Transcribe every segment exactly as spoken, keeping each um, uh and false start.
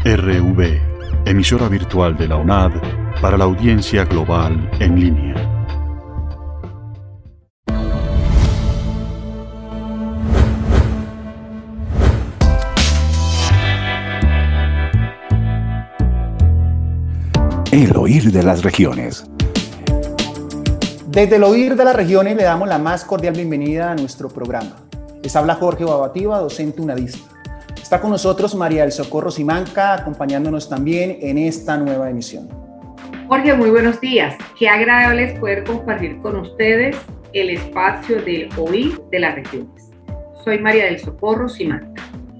R V, emisora virtual de la U N A D para la audiencia global en línea. El oír de las regiones. Desde el oír de las regiones le damos la más cordial bienvenida a nuestro programa. Les habla Jorge Babativa, docente unadista. Está con nosotros María del Socorro Simanca, acompañándonos también en esta nueva emisión. Jorge, muy buenos días. Qué agradable es poder compartir con ustedes el espacio del oír de las regiones. Soy María del Socorro Simanca.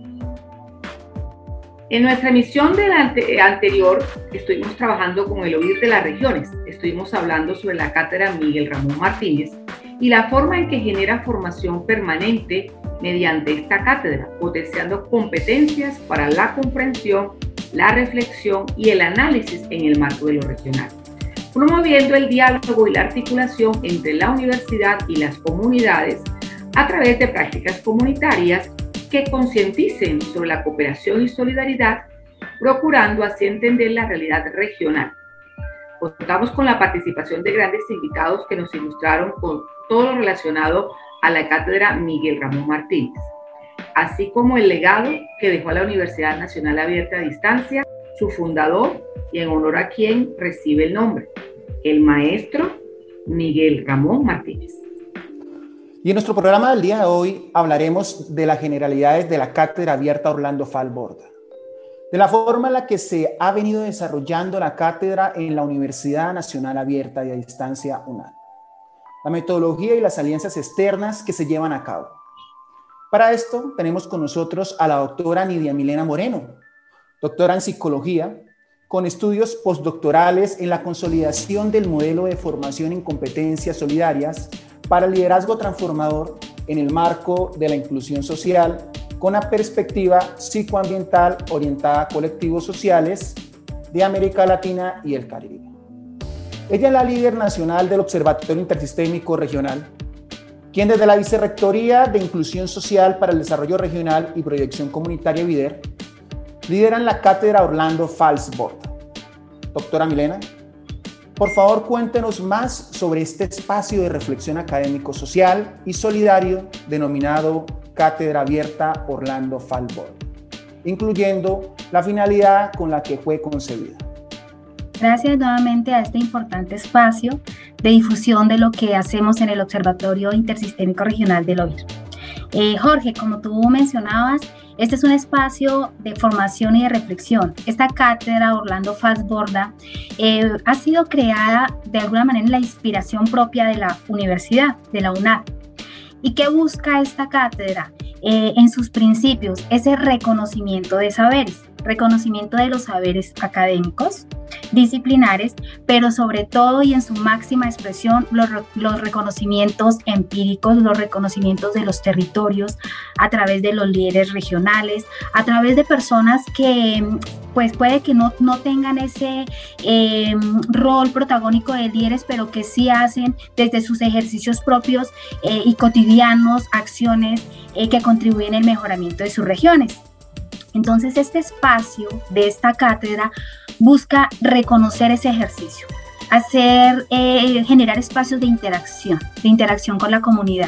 En nuestra emisión de la ante- anterior estuvimos trabajando con el oír de las regiones. Estuvimos hablando sobre la cátedra Miguel Ramón Martínez y la forma en que genera formación permanente mediante esta cátedra, potenciando competencias para la comprensión, la reflexión y el análisis en el marco de lo regional, promoviendo el diálogo y la articulación entre la universidad y las comunidades a través de prácticas comunitarias que concienticen sobre la cooperación y solidaridad, procurando así entender la realidad regional. Contamos con la participación de grandes invitados que nos ilustraron con todo lo relacionado a la cátedra Miguel Ramón Martínez, así como el legado que dejó a la Universidad Nacional Abierta a Distancia, su fundador y en honor a quien recibe el nombre, el maestro Miguel Ramón Martínez. Y en nuestro programa del día de hoy hablaremos de las generalidades de la Cátedra Abierta Orlando Falborda, de la forma en la que se ha venido desarrollando la cátedra en la Universidad Nacional Abierta y a Distancia U N A D, la metodología y las alianzas externas que se llevan a cabo. Para esto tenemos con nosotros a la doctora Nidia Milena Moreno, doctora en psicología, con estudios postdoctorales en la consolidación del modelo de formación en competencias solidarias para el liderazgo transformador en el marco de la inclusión social, con una perspectiva psicoambiental orientada a colectivos sociales de América Latina y el Caribe. Ella es la líder nacional del Observatorio Intersistémico Regional, quien desde la Vicerrectoría de Inclusión Social para el Desarrollo Regional y Proyección Comunitaria VIDER, lideran la cátedra Orlando Falborda. Doctora Milena, por favor cuéntenos más sobre este espacio de reflexión académico-social y solidario denominado Cátedra Abierta Orlando Falborda, incluyendo la finalidad con la que fue concebida. Gracias nuevamente a este importante espacio de difusión de lo que hacemos en el Observatorio Intersistémico Regional del OIR. Eh, Jorge, como tú mencionabas, este es un espacio de formación y de reflexión. Esta cátedra Orlando Falborda eh, ha sido creada de alguna manera en la inspiración propia de la universidad, de la U N A D. ¿Y qué busca esta cátedra? Eh, en sus principios, ese reconocimiento de saberes, reconocimiento de los saberes académicos, disciplinares, pero sobre todo y en su máxima expresión, los, los reconocimientos empíricos, los reconocimientos de los territorios a través de los líderes regionales, a través de personas que pues puede que no, no tengan ese eh, rol protagónico de líderes, pero que sí hacen desde sus ejercicios propios eh, y cotidianos acciones eh, que contribuyen al mejoramiento de sus regiones. Entonces, este espacio de esta cátedra busca reconocer ese ejercicio, hacer, eh, generar espacios de interacción, de interacción con la comunidad.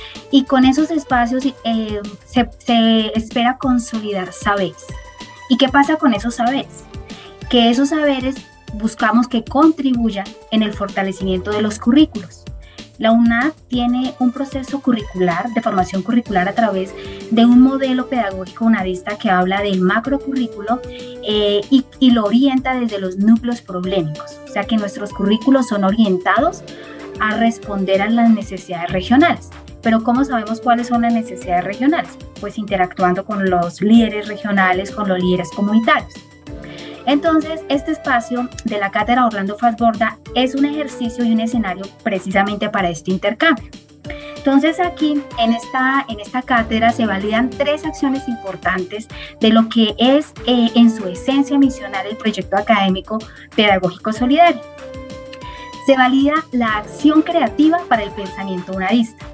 Y con esos espacios eh, se, se espera consolidar saberes. ¿Y qué pasa con esos saberes? Que esos saberes buscamos que contribuyan en el fortalecimiento de los currículos. La U N A D tiene un proceso curricular, de formación curricular a través de un modelo pedagógico unadista que habla del macrocurrículo eh, y, y lo orienta desde los núcleos problemáticos. O sea que nuestros currículos son orientados a responder a las necesidades regionales. Pero ¿cómo sabemos cuáles son las necesidades regionales? Pues interactuando con los líderes regionales, con los líderes comunitarios. Entonces, este espacio de la Cátedra Orlando Falborda es un ejercicio y un escenario precisamente para este intercambio. Entonces, aquí en esta, en esta cátedra se validan tres acciones importantes de lo que es eh, en su esencia misional el proyecto académico pedagógico solidario. Se valida la acción creativa para el pensamiento unadista.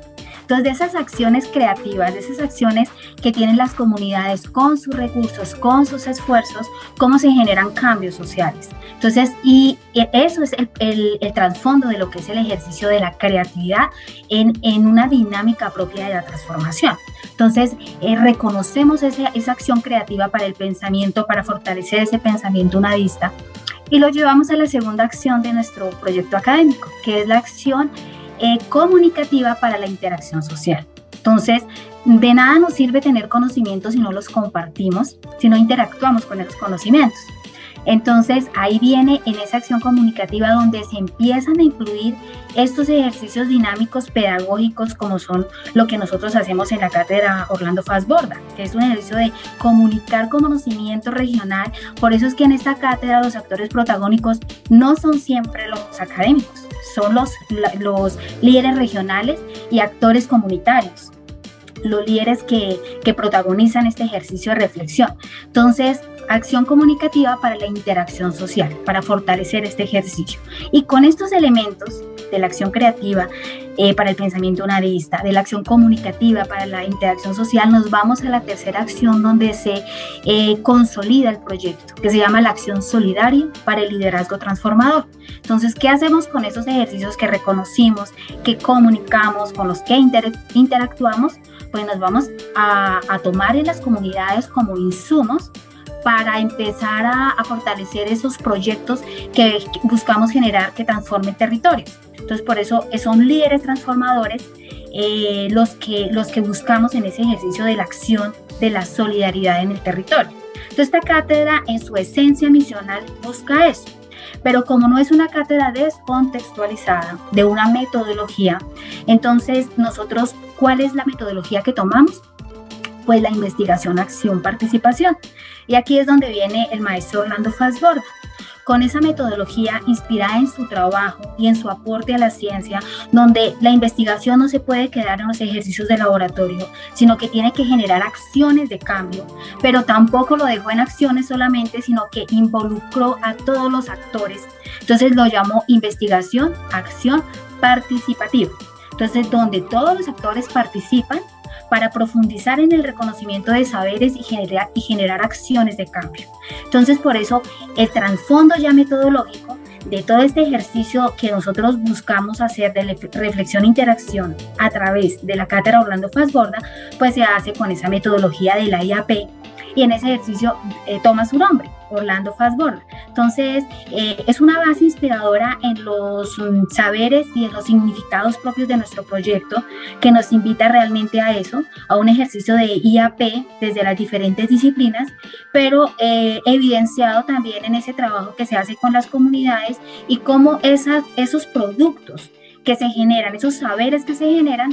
Entonces, de esas acciones creativas, de esas acciones que tienen las comunidades con sus recursos, con sus esfuerzos, cómo se generan cambios sociales. Entonces, y eso es el, el, el trasfondo de lo que es el ejercicio de la creatividad en, en una dinámica propia de la transformación. Entonces, eh, reconocemos ese, esa acción creativa para el pensamiento, para fortalecer ese pensamiento unadista, y lo llevamos a la segunda acción de nuestro proyecto académico, que es la acción eh, comunicativa para la interacción social. Entonces, de nada nos sirve tener conocimientos si no los compartimos, si no interactuamos con esos conocimientos. Entonces, ahí viene en esa acción comunicativa donde se empiezan a incluir estos ejercicios dinámicos pedagógicos, como son lo que nosotros hacemos en la cátedra Orlando Fassborda, que es un ejercicio de comunicar conocimiento regional. Por eso es que en esta cátedra los actores protagónicos no son siempre los académicos, son los, los líderes regionales y actores comunitarios, los líderes que, que protagonizan este ejercicio de reflexión. Entonces, acción comunicativa para la interacción social, para fortalecer este ejercicio. Y con estos elementos de la acción creativa eh, para el pensamiento unadista, de la acción comunicativa para la interacción social, nos vamos a la tercera acción donde se eh, consolida el proyecto, que se llama la acción solidaria para el liderazgo transformador. Entonces, ¿qué hacemos con esos ejercicios que reconocimos, que comunicamos, con los que inter interactuamos? Pues nos vamos a, a tomar en las comunidades como insumos para empezar a, a fortalecer esos proyectos que buscamos generar que transformen territorios. Entonces, por eso son líderes transformadores eh, los, que, los que buscamos en ese ejercicio de la acción de la solidaridad en el territorio. Entonces, esta cátedra en su esencia misional busca eso. Pero como no es una cátedra descontextualizada de una metodología, entonces nosotros, ¿cuál es la metodología que tomamos? Pues la investigación, acción, participación. Y aquí es donde viene el maestro Orlando Fassborda, con esa metodología inspirada en su trabajo y en su aporte a la ciencia, donde la investigación no se puede quedar en los ejercicios de laboratorio, sino que tiene que generar acciones de cambio, pero tampoco lo dejó en acciones solamente, sino que involucró a todos los actores. Entonces lo llamó investigación, acción, participativa. Entonces, donde todos los actores participan para profundizar en el reconocimiento de saberes y generar, y generar acciones de cambio. Entonces, por eso, el trasfondo ya metodológico de todo este ejercicio que nosotros buscamos hacer de reflexión e interacción a través de la cátedra Orlando Fassborda, pues se hace con esa metodología de la I A P, y en ese ejercicio eh, toma su nombre, Orlando Fassborda. Entonces, eh, es una base inspiradora en los um, saberes y en los significados propios de nuestro proyecto, que nos invita realmente a eso, a un ejercicio de I A P desde las diferentes disciplinas, pero eh, evidenciado también en ese trabajo que se hace con las comunidades y cómo esa, esos productos que se generan, esos saberes que se generan,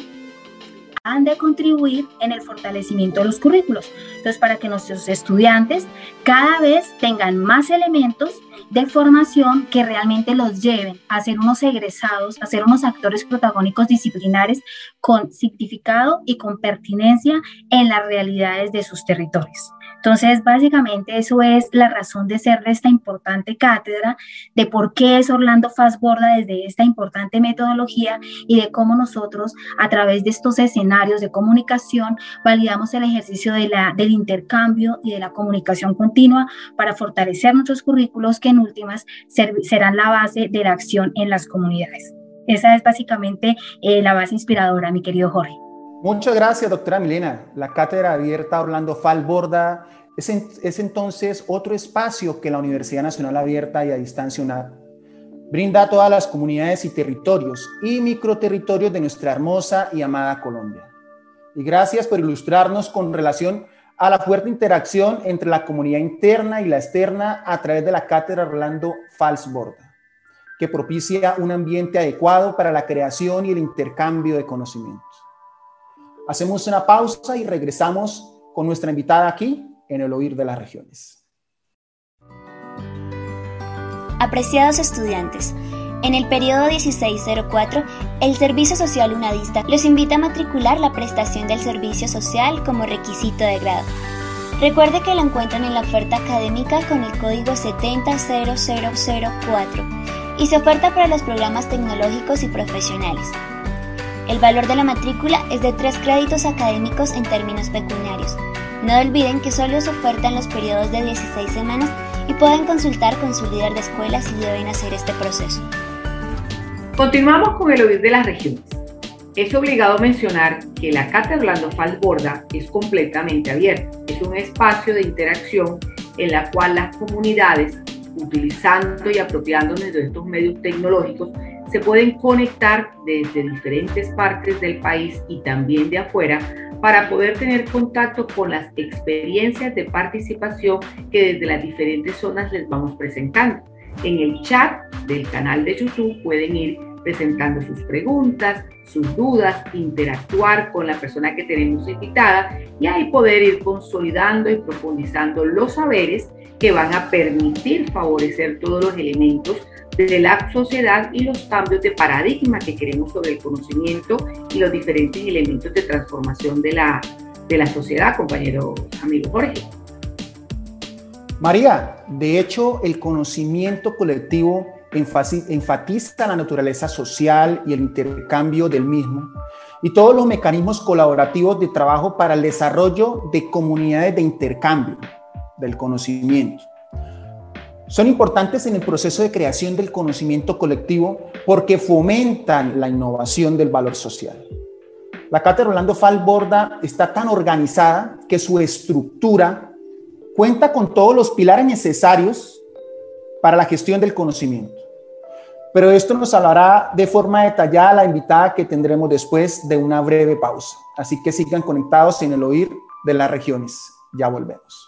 han de contribuir en el fortalecimiento de los currículos. Entonces, para que nuestros estudiantes cada vez tengan más elementos de formación que realmente los lleven a ser unos egresados, a ser unos actores protagónicos disciplinares con significado y con pertinencia en las realidades de sus territorios. Entonces, básicamente eso es la razón de ser de esta importante cátedra, de por qué es Orlando Fassborda desde esta importante metodología y de cómo nosotros a través de estos escenarios de comunicación validamos el ejercicio de la, del intercambio y de la comunicación continua para fortalecer nuestros currículos que en últimas ser, serán la base de la acción en las comunidades. Esa es básicamente eh, la base inspiradora, mi querido Jorge. Muchas gracias, doctora Milena. La Cátedra Abierta Orlando Fassborda es, en, es entonces otro espacio que la Universidad Nacional Abierta y a Distancia UNAD brinda a todas las comunidades y territorios y microterritorios de nuestra hermosa y amada Colombia. Y gracias por ilustrarnos con relación a la fuerte interacción entre la comunidad interna y la externa a través de la Cátedra Orlando Fassborda, que propicia un ambiente adecuado para la creación y el intercambio de conocimientos. Hacemos una pausa y regresamos con nuestra invitada aquí en El Oír de las Regiones. Apreciados estudiantes, en el periodo dieciséis cero cuatro, el Servicio Social Unadista los invita a matricular la prestación del servicio social como requisito de grado. Recuerde que lo encuentran en la oferta académica con el código setenta cero cero cero cuatro y se oferta para los programas tecnológicos y profesionales. El valor de la matrícula es de tres créditos académicos en términos pecuniarios. No olviden que solo se ofertan los periodos de dieciséis semanas y pueden consultar con su líder de escuela si deben hacer este proceso. Continuamos con el oír de las regiones. Es obligado mencionar que la Cátedra Orlando Fals Borda es completamente abierta. Es un espacio de interacción en la cual las comunidades, utilizando y apropiándonos de estos medios tecnológicos, se pueden conectar desde diferentes partes del país y también de afuera para poder tener contacto con las experiencias de participación que desde las diferentes zonas les vamos presentando. En el chat del canal de YouTube pueden ir presentando sus preguntas, sus dudas, interactuar con la persona que tenemos invitada y ahí poder ir consolidando y profundizando los saberes que van a permitir favorecer todos los elementos de la sociedad y los cambios de paradigma que queremos sobre el conocimiento y los diferentes elementos de transformación de la, de la sociedad, compañero amigo Jorge. María, de hecho, el conocimiento colectivo enfatiza la naturaleza social y el intercambio del mismo y todos los mecanismos colaborativos de trabajo para el desarrollo de comunidades de intercambio del conocimiento. Son importantes en el proceso de creación del conocimiento colectivo porque fomentan la innovación del valor social. La Cátedra Orlando Fals Borda está tan organizada que su estructura cuenta con todos los pilares necesarios para la gestión del conocimiento. Pero esto nos hablará de forma detallada la invitada que tendremos después de una breve pausa. Así que sigan conectados en el oír de las regiones. Ya volvemos.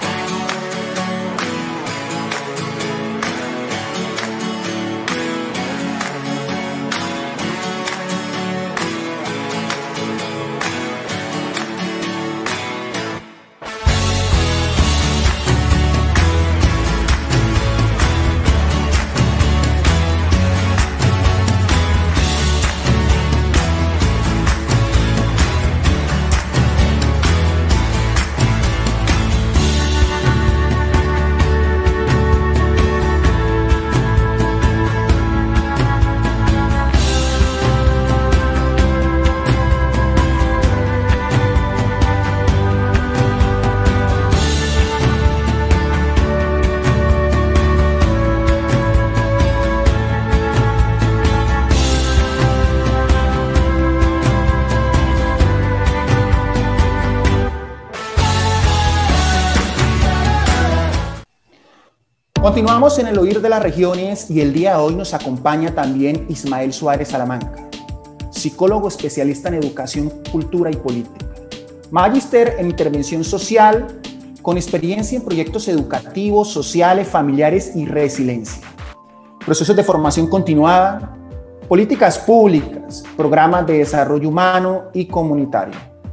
Continuamos en el oír de las regiones y el día de hoy nos acompaña también Ismael Suárez Salamanca, psicólogo especialista en educación, cultura y política, magíster en intervención social, con experiencia en proyectos educativos, sociales, familiares y resiliencia, procesos de formación continuada, políticas públicas, programas de desarrollo humano y comunitario.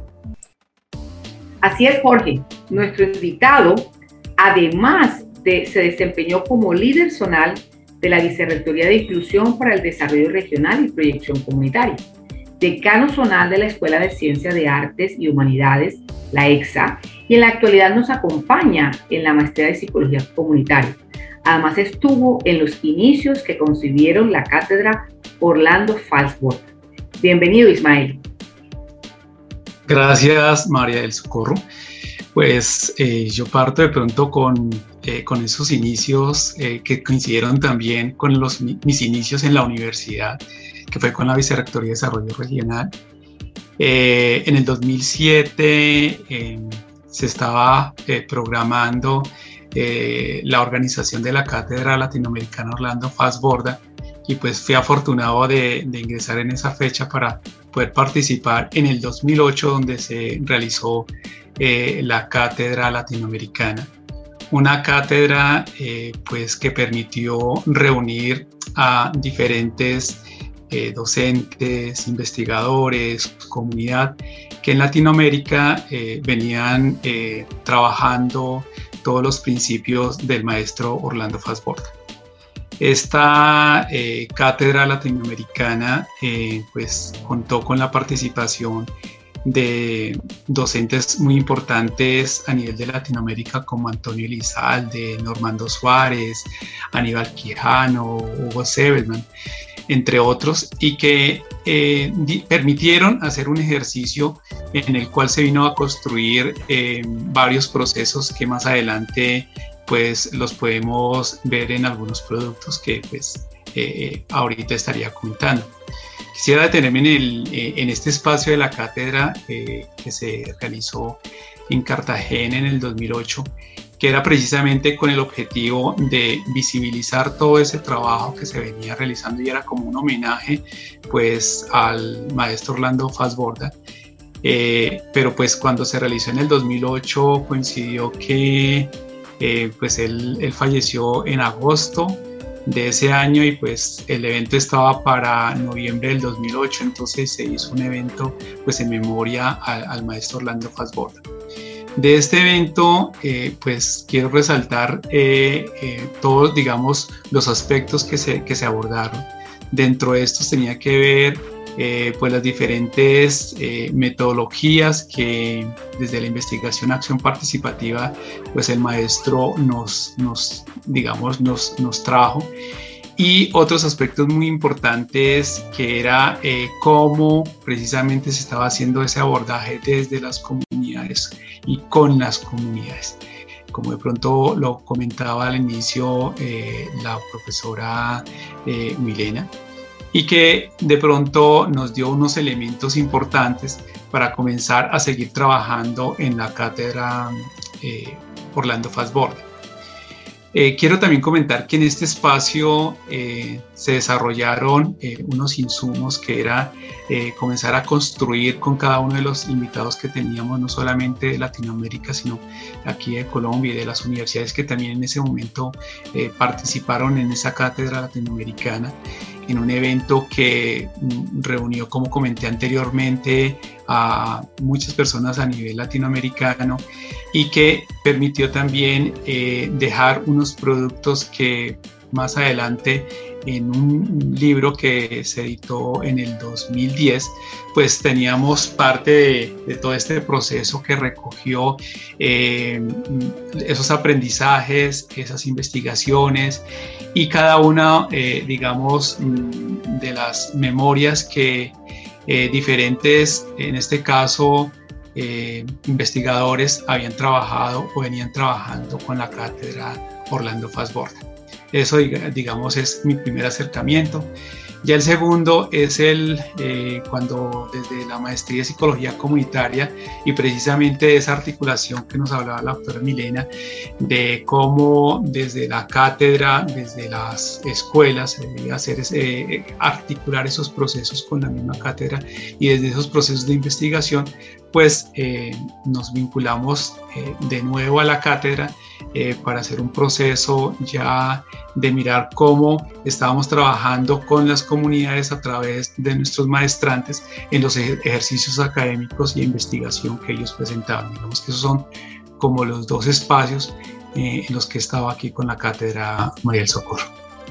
Así es, Jorge. Nuestro invitado, además de, se desempeñó como líder zonal de la Vicerrectoría de Inclusión para el Desarrollo Regional y Proyección Comunitaria, decano zonal de la Escuela de Ciencias de Artes y Humanidades, la EXA, y en la actualidad nos acompaña en la Maestría de Psicología Comunitaria. Además estuvo en los inicios que concibieron la Cátedra Orlando Fals Borda. Bienvenido, Ismael. Gracias, María del Socorro. Pues eh, yo parto de pronto con, eh, con esos inicios eh, que coincidieron también con los, mis inicios en la universidad, que fue con la Vicerrectoría de Desarrollo Regional. Eh, en el dos mil siete eh, se estaba eh, programando eh, la organización de la Cátedra Latinoamericana Orlando Fals Borda y pues fui afortunado de, de ingresar en esa fecha para poder participar en el dos mil ocho, donde se realizó eh, la Cátedra Latinoamericana. Una cátedra eh, pues, que permitió reunir a diferentes eh, docentes, investigadores, comunidad, que en Latinoamérica eh, venían eh, trabajando todos los principios del maestro Orlando Fals Borda. Esta eh, cátedra latinoamericana eh, pues, contó con la participación de docentes muy importantes a nivel de Latinoamérica como Antonio Elizalde, Normando Suárez, Aníbal Quijano, Hugo Sebelman. entre otros, y que eh, permitieron hacer un ejercicio en el cual se vino a construir eh, varios procesos que más adelante pues los podemos ver en algunos productos que pues eh, ahorita estaría comentando. Quisiera detenerme en, el, eh, en este espacio de la cátedra eh, que se realizó en Cartagena en el dos mil ocho, que era precisamente con el objetivo de visibilizar todo ese trabajo que se venía realizando, y era como un homenaje pues al maestro Orlando Falsborda. Eh, pero pues cuando se realizó en el dos mil ocho coincidió que eh, pues él, él falleció en agosto de ese año, y pues el evento estaba para noviembre del dos mil ocho, entonces se hizo un evento pues en memoria al, al maestro Orlando Falsborda. De este evento eh, pues quiero resaltar eh, eh, todos, digamos, los aspectos que se, que se abordaron. Dentro de estos tenía que ver eh, pues las diferentes eh, metodologías que desde la investigación acción participativa pues el maestro nos, nos digamos, nos, nos trajo, y otros aspectos muy importantes que era eh, cómo precisamente se estaba haciendo ese abordaje desde las comunidades y con las comunidades. Como de pronto lo comentaba al inicio eh, la profesora eh, Milena, y que de pronto nos dio unos elementos importantes para comenzar a seguir trabajando en la cátedra eh, Orlando Falsborda. Eh, quiero también comentar que en este espacio eh, se desarrollaron eh, unos insumos que era eh, comenzar a construir con cada uno de los invitados que teníamos, no solamente de Latinoamérica, sino aquí de Colombia y de las universidades que también en ese momento eh, participaron en esa cátedra latinoamericana, en un evento que reunió, como comenté anteriormente, a muchas personas a nivel latinoamericano, y que permitió también eh, dejar unos productos que más adelante, en un libro que se editó en el dos mil diez, pues teníamos parte de, de todo este proceso que recogió eh, esos aprendizajes, esas investigaciones, y cada una, eh, digamos, de las memorias que eh, diferentes, en este caso, eh, investigadores habían trabajado o venían trabajando con la cátedra Orlando Falsborda. Eso, digamos, es mi primer acercamiento. Ya el segundo es el eh, cuando desde la maestría de psicología comunitaria, y precisamente esa articulación que nos hablaba la doctora Milena, de cómo desde la cátedra, desde las escuelas, se debía hacer eh, articular esos procesos con la misma cátedra, y desde esos procesos de investigación pues eh, nos vinculamos eh, de nuevo a la cátedra eh, para hacer un proceso ya de mirar cómo estábamos trabajando con las comunidades a través de nuestros maestrantes en los ejercicios académicos y de investigación que ellos presentaban. Digamos que esos son como los dos espacios eh, en los que estaba aquí con la cátedra María del Socorro.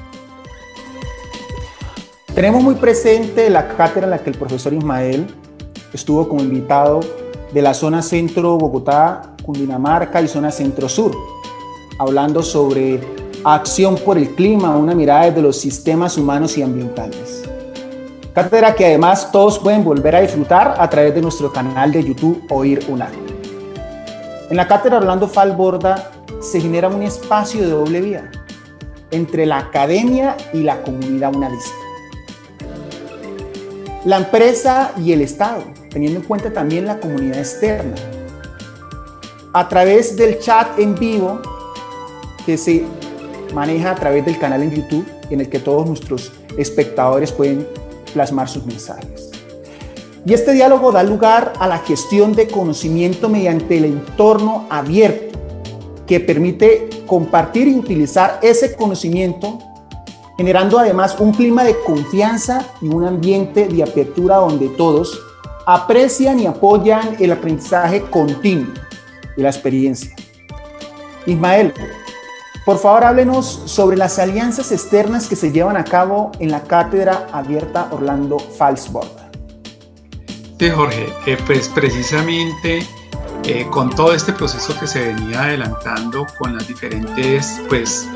Tenemos muy presente la cátedra en la que el profesor Ismael estuvo como invitado de la zona centro Bogotá, Cundinamarca y zona centro sur, hablando sobre acción por el clima, una mirada desde los sistemas humanos y ambientales. Cátedra que además todos pueden volver a disfrutar a través de nuestro canal de YouTube Oír UNAD. En la cátedra Orlando Falsborda se genera un espacio de doble vía entre la academia y la comunidad unadista. La empresa y el Estado, teniendo en cuenta también la comunidad externa. A través del chat en vivo que se maneja a través del canal en YouTube, en el que todos nuestros espectadores pueden plasmar sus mensajes. Y este diálogo da lugar a la gestión de conocimiento mediante el entorno abierto, que permite compartir y utilizar ese conocimiento, generando además un clima de confianza y un ambiente de apertura donde todos aprecian y apoyan el aprendizaje continuo y la experiencia. Ismael, por favor, háblenos sobre las alianzas externas que se llevan a cabo en la Cátedra Abierta Orlando Falsborda. Sí, Jorge, eh, pues precisamente eh, con todo este proceso que se venía adelantando con las diferentes pues,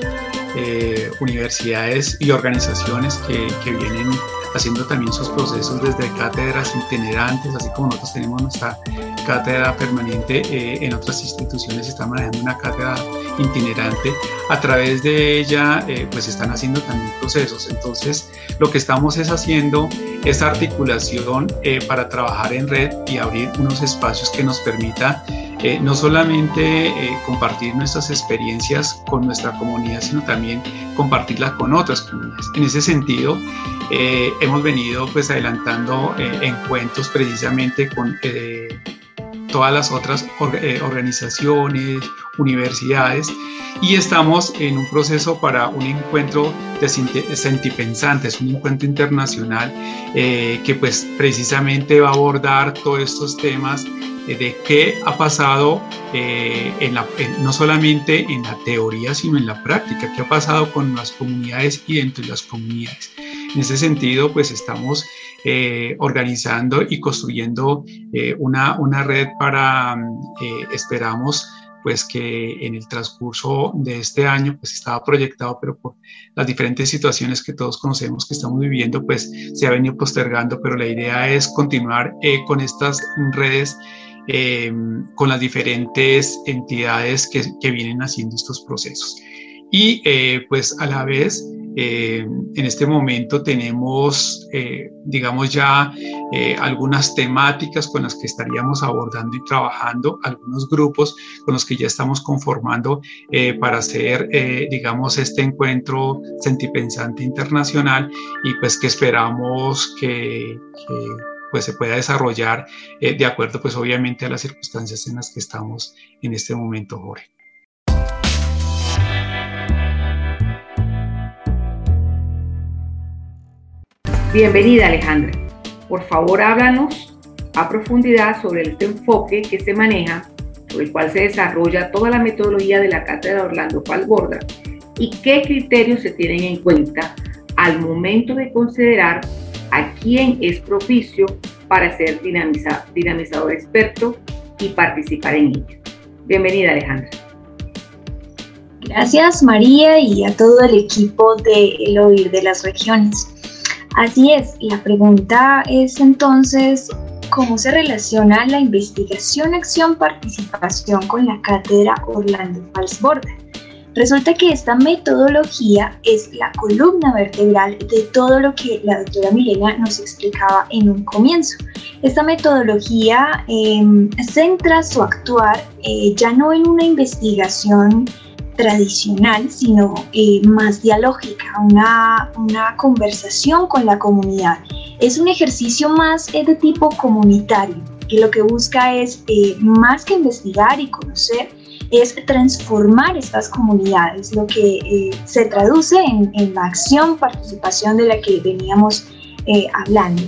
eh, universidades y organizaciones que, que vienen haciendo también sus procesos desde cátedras itinerantes, así como nosotros tenemos nuestra cátedra permanente, eh, en otras instituciones se está manejando una cátedra itinerante. A través de ella eh, pues están haciendo también procesos. Entonces lo que estamos es haciendo esta articulación eh, para trabajar en red y abrir unos espacios que nos permita eh, no solamente eh, compartir nuestras experiencias con nuestra comunidad, sino también compartirlas con otras comunidades. En ese sentido, eh, hemos venido pues adelantando eh, encuentros precisamente con eh, todas las otras or eh, organizaciones, universidades, y estamos en un proceso para un encuentro de Sentipensantes, un encuentro internacional eh, que pues precisamente va a abordar todos estos temas eh, de qué ha pasado eh, en la, en, no solamente en la teoría sino en la práctica, qué ha pasado con las comunidades y dentro de las comunidades. En ese sentido pues estamos Eh, organizando y construyendo eh, una, una red para, eh, esperamos pues que en el transcurso de este año pues estaba proyectado, pero por las diferentes situaciones que todos conocemos que estamos viviendo pues se ha venido postergando, pero la idea es continuar eh, con estas redes, eh, con las diferentes entidades que, que vienen haciendo estos procesos. Y eh, pues a la vez Eh, en este momento tenemos, eh, digamos ya, eh, algunas temáticas con las que estaríamos abordando y trabajando, algunos grupos con los que ya estamos conformando eh, para hacer, eh, digamos, este encuentro Sentipensante internacional, y pues que esperamos que, que pues se pueda desarrollar eh, de acuerdo pues obviamente a las circunstancias en las que estamos en este momento, Jorge. Bienvenida, Alejandra. Por favor, háblanos a profundidad sobre este enfoque que se maneja, sobre el cual se desarrolla toda la metodología de la Cátedra Orlando Falborda, y qué criterios se tienen en cuenta al momento de considerar a quién es propicio para ser dinamiza, dinamizador experto y participar en ello. Bienvenida, Alejandra. Gracias, María, y a todo el equipo de El Oír de las Regiones. Así es, la pregunta es entonces, ¿cómo se relaciona la investigación, acción, participación con la Cátedra Orlando Falborda? Resulta que esta metodología es la columna vertebral de todo lo que la doctora Milena nos explicaba en un comienzo. Esta metodología eh, centra su actuar eh, ya no en una investigación tradicional, sino eh, más dialógica, una, una conversación con la comunidad. Es un ejercicio más eh, de tipo comunitario, que lo que busca es, eh, más que investigar y conocer, es transformar estas comunidades, lo que eh, se traduce en, en la acción, participación de la que veníamos eh, hablando.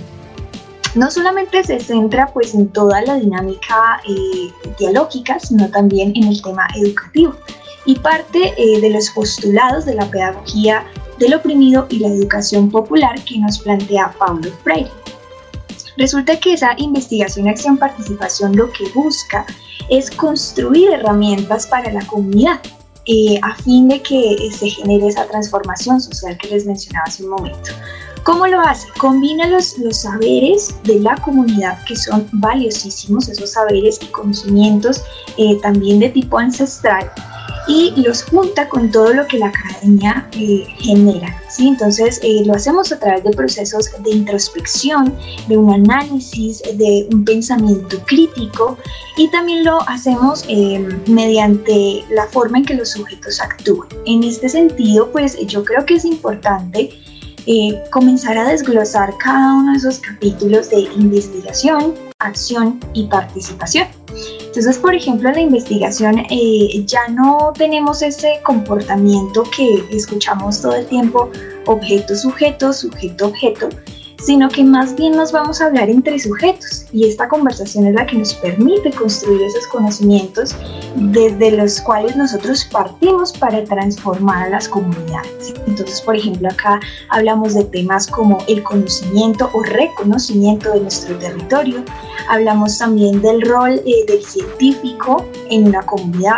No solamente se centra pues en toda la dinámica eh, dialógica, sino también en el tema educativo, y parte eh, de los postulados de la pedagogía del oprimido y la educación popular que nos plantea Paulo Freire. Resulta que esa investigación, acción, participación lo que busca es construir herramientas para la comunidad eh, a fin de que eh, se genere esa transformación social que les mencionaba hace un momento. ¿Cómo lo hace? Combina los, los saberes de la comunidad, que son valiosísimos, esos saberes y conocimientos eh, también de tipo ancestral, y los junta con todo lo que la academia eh, genera, ¿sí? Entonces eh, lo hacemos a través de procesos de introspección, de un análisis, de un pensamiento crítico, y también lo hacemos eh, mediante la forma en que los sujetos actúan. En este sentido, pues yo creo que es importante eh, comenzar a desglosar cada uno de esos capítulos de investigación, acción y participación. Entonces, por ejemplo, en la investigación eh, ya no tenemos ese comportamiento que escuchamos todo el tiempo, objeto-sujeto, sujeto-objeto, sino que más bien nos vamos a hablar entre sujetos, y esta conversación es la que nos permite construir esos conocimientos desde los cuales nosotros partimos para transformar a las comunidades. Entonces, por ejemplo, acá hablamos de temas como el conocimiento o reconocimiento de nuestro territorio, hablamos también del rol eh, del científico en una comunidad,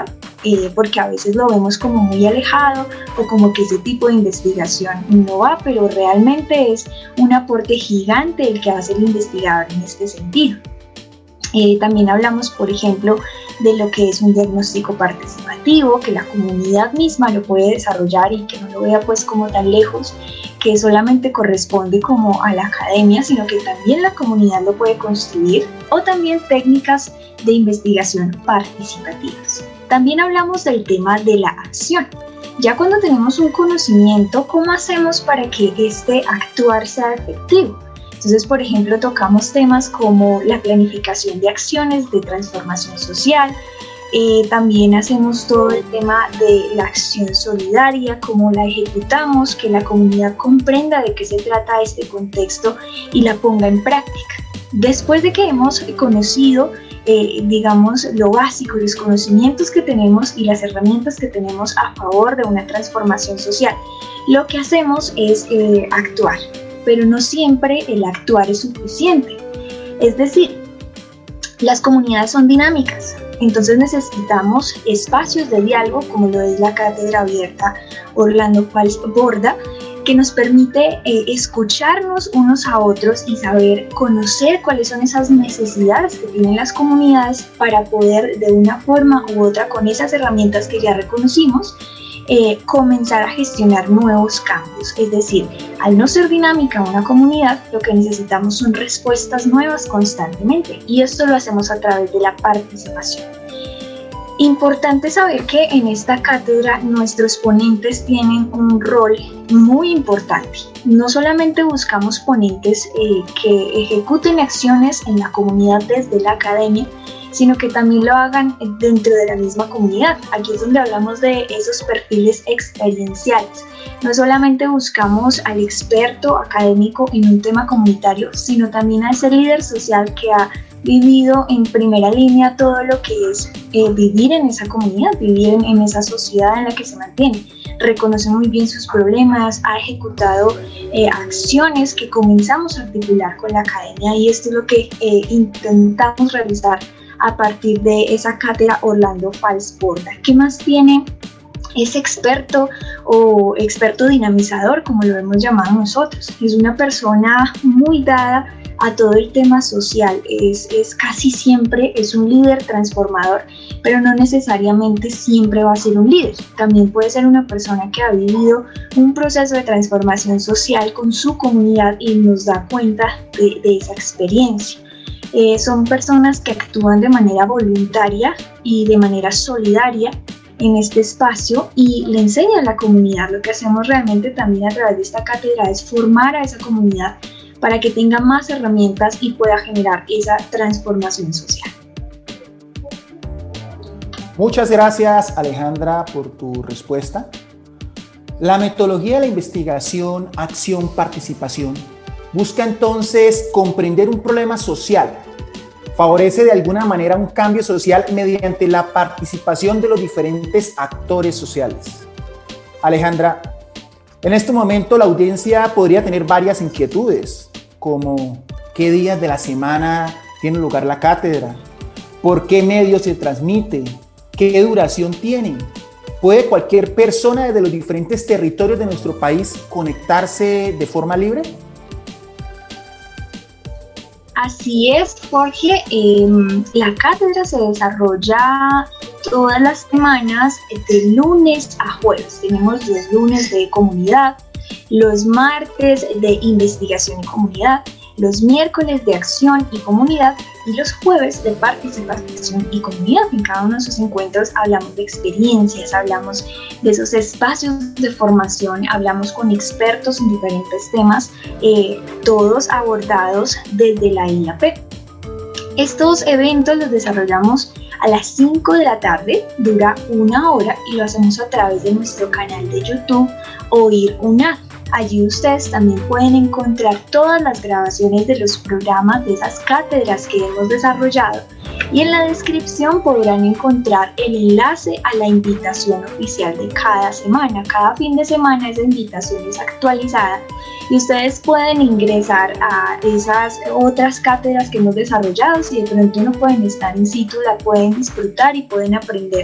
eh, porque a veces lo vemos como muy alejado o como que ese tipo de investigación no va, pero realmente es un aporte gigante el que hace el investigador en este sentido. Eh, también hablamos, por ejemplo, de lo que es un diagnóstico participativo, que la comunidad misma lo puede desarrollar y que no lo vea pues como tan lejos, que solamente corresponde como a la academia, sino que también la comunidad lo puede construir, o también técnicas de investigación participativas. También hablamos del tema de la acción. Ya cuando tenemos un conocimiento, ¿cómo hacemos para que este actuar sea efectivo? Entonces, por ejemplo, tocamos temas como la planificación de acciones de transformación social, eh, también hacemos todo el tema de la acción solidaria, cómo la ejecutamos, que la comunidad comprenda de qué se trata este contexto y la ponga en práctica. Después de que hemos conocido, eh, digamos, lo básico, los conocimientos que tenemos y las herramientas que tenemos a favor de una transformación social, lo que hacemos es eh, actuar. Pero no siempre el actuar es suficiente. Es decir, las comunidades son dinámicas, entonces necesitamos espacios de diálogo, como lo es la Cátedra Abierta Orlando Fals Borda, que nos permite eh, escucharnos unos a otros y saber conocer cuáles son esas necesidades que tienen las comunidades para poder, de una forma u otra, con esas herramientas que ya reconocimos, Eh, comenzar a gestionar nuevos cambios. Es decir, al no ser dinámica una comunidad, lo que necesitamos son respuestas nuevas constantemente, y esto lo hacemos a través de la participación. Importante saber que en esta cátedra nuestros ponentes tienen un rol muy importante. No solamente buscamos ponentes eh, que ejecuten acciones en la comunidad desde la academia, sino que también lo hagan dentro de la misma comunidad. Aquí es donde hablamos de esos perfiles experienciales. No solamente buscamos al experto académico en un tema comunitario, sino también a ese líder social que ha vivido en primera línea todo lo que es eh, vivir en esa comunidad, vivir en, en esa sociedad en la que se mantiene. Reconoce muy bien sus problemas, ha ejecutado eh, acciones que comenzamos a articular con la academia, y esto es lo que eh, intentamos realizar a partir de esa cátedra Orlando Fals Borda. ¿Qué más tiene ese experto o experto dinamizador, como lo hemos llamado nosotros? Es una persona muy dada a todo el tema social, es, es casi siempre es un líder transformador, pero no necesariamente siempre va a ser un líder. También puede ser una persona que ha vivido un proceso de transformación social con su comunidad y nos da cuenta de, de esa experiencia. Eh, son personas que actúan de manera voluntaria y de manera solidaria en este espacio y le enseñan a la comunidad. Lo que hacemos realmente también a través de esta cátedra es formar a esa comunidad para que tenga más herramientas y pueda generar esa transformación social. Muchas gracias, Alejandra, por tu respuesta. La metodología de la investigación, acción, participación busca entonces comprender un problema social, favorece de alguna manera un cambio social mediante la participación de los diferentes actores sociales. Alejandra, en este momento la audiencia podría tener varias inquietudes, como qué días de la semana tiene lugar la cátedra, por qué medios se transmite, qué duración tiene. ¿Puede cualquier persona desde los diferentes territorios de nuestro país conectarse de forma libre? Así es, Jorge. Eh, la cátedra se desarrolla todas las semanas de lunes a jueves. Tenemos los lunes de comunidad, los martes de investigación y comunidad, los miércoles de acción y comunidad y los jueves de participación y comunidad. En cada uno de esos encuentros hablamos de experiencias, hablamos de esos espacios de formación, hablamos con expertos en diferentes temas, eh, todos abordados desde la I A P. Estos eventos los desarrollamos a las cinco de la tarde, dura una hora y lo hacemos a través de nuestro canal de YouTube Oír UNAD. Allí ustedes también pueden encontrar todas las grabaciones de los programas de esas cátedras que hemos desarrollado, y en la descripción podrán encontrar el enlace a la invitación oficial de cada semana. Cada fin de semana esa invitación es actualizada y ustedes pueden ingresar a esas otras cátedras que hemos desarrollado. Si de pronto no pueden estar in situ, la pueden disfrutar y pueden aprender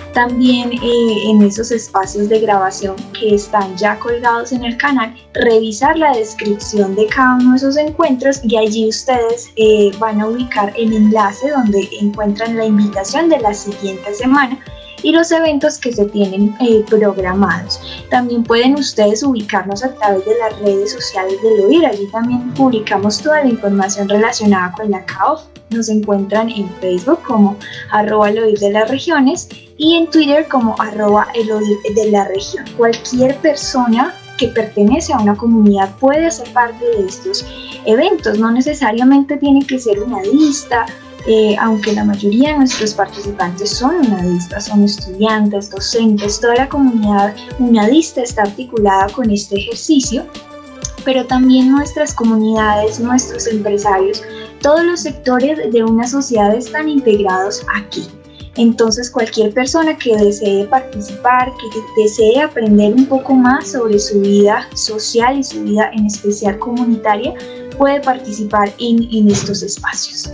También eh, en esos espacios de grabación que están ya colgados en el canal, revisar la descripción de cada uno de esos encuentros y allí ustedes eh, van a ubicar el enlace donde encuentran la invitación de la siguiente semana y los eventos que se tienen eh, programados. También pueden ustedes ubicarnos a través de las redes sociales del OIR. Allí también publicamos toda la información relacionada con la C A O F. Nos encuentran en Facebook como arroba el OIR de las regiones y en Twitter como arroba el OIR de la región. Cualquier persona que pertenece a una comunidad puede hacer parte de estos eventos. No necesariamente tiene que ser una lista. Eh, aunque la mayoría de nuestros participantes son unadistas, son estudiantes, docentes, toda la comunidad unadista está articulada con este ejercicio, pero también nuestras comunidades, nuestros empresarios, todos los sectores de una sociedad están integrados aquí. Entonces cualquier persona que desee participar, que desee aprender un poco más sobre su vida social y su vida en especial comunitaria, puede participar en, en estos espacios.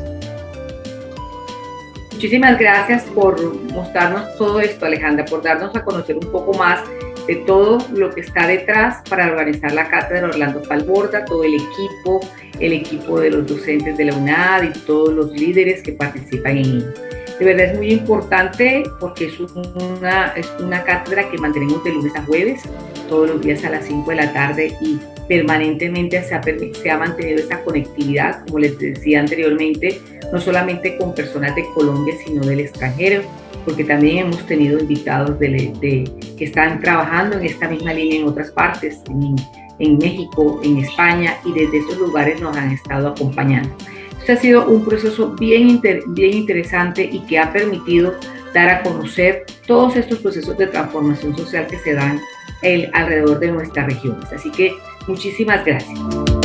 Muchísimas gracias por mostrarnos todo esto, Alejandra, por darnos a conocer un poco más de todo lo que está detrás para organizar la Cátedra Orlando Falborda, todo el equipo, el equipo de los docentes de la UNAD y todos los líderes que participan en ello. De verdad es muy importante porque es una, es una cátedra que mantenemos de lunes a jueves, todos los días a las cinco de la tarde y permanentemente se ha, se ha mantenido esta conectividad, como les decía anteriormente, no solamente con personas de Colombia, sino del extranjero, porque también hemos tenido invitados de, de, que están trabajando en esta misma línea en otras partes, en, en México, en España, y desde esos lugares nos han estado acompañando. Este ha sido un proceso bien, inter, bien interesante y que ha permitido dar a conocer todos estos procesos de transformación social que se dan el, alrededor de nuestras regiones. Así que muchísimas gracias.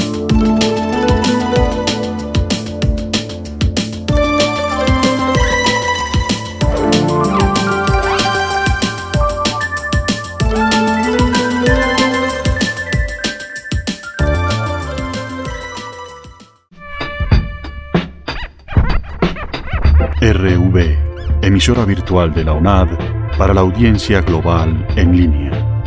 R V, emisora virtual de la UNAD para la audiencia global en línea.